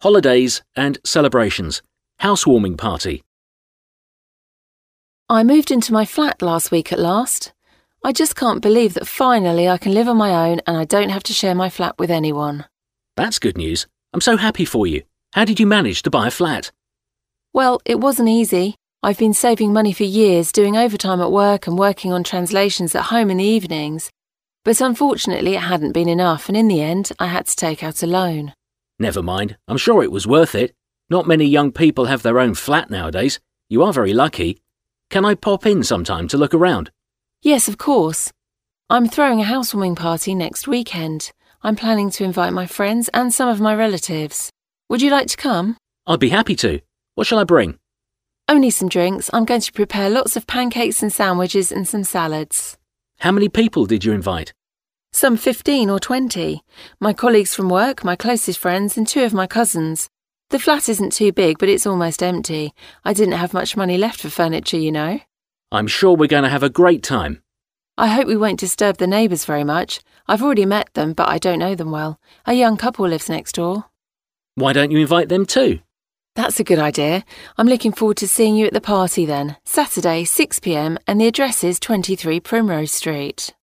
holidays and celebrations. Housewarming party. I moved into my flat last week at last. I just can't believe that finally I can live on my own and I don't have to share my flat with anyone. That's good news. I'm so happy for you. How did you manage to buy a flat? Well, it wasn't easy. I've been saving money for years, doing overtime at work and working on translations at home in the evenings. But unfortunately it hadn't been enough, and in the end I had to take out a loan. Never mind. I'm sure it was worth it. Not many young people have their own flat nowadays. You are very lucky. Can I pop in sometime to look around? Yes, of course. I'm throwing a housewarming party next weekend. I'm planning to invite my friends and some of my relatives. Would you like to come? I'd be happy to. What shall I bring? Only some drinks. I'm going to prepare lots of pancakes and sandwiches and some salads. How many people did you invite? Some 15 or 20. My colleagues from work, my closest friends, and 2 of my cousins. The flat isn't too big, but it's almost empty. I didn't have much money left for furniture, you know. I'm sure we're going to have a great time. I hope we won't disturb the neighbours very much. I've already met them, but I don't know them well. A young couple lives next door. Why don't you invite them too? That's a good idea. I'm looking forward to seeing you at the party then. Saturday, 6 p.m, and the address is 23 Primrose Street.